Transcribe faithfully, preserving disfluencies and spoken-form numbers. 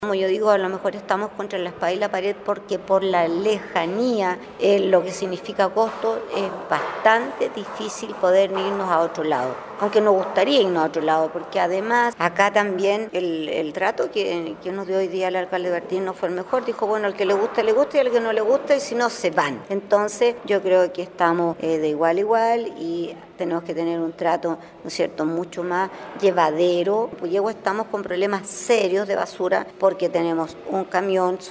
Como yo digo, a lo mejor estamos contra la espada y la pared porque por la lejanía, eh, lo que significa costo, es bastante difícil poder irnos a otro lado. Aunque nos gustaría irnos a otro lado, porque además acá también el, el trato que, que nos dio hoy día el alcalde Bertín no fue el mejor. Dijo, bueno, al que le gusta, le gusta y al que no le gusta, y si no, se van. Entonces yo creo que estamos eh, de igual a igual y tenemos que tener un trato, ¿no es cierto?, mucho más llevadero. Puyehue estamos con problemas serios de basura porque tenemos un camión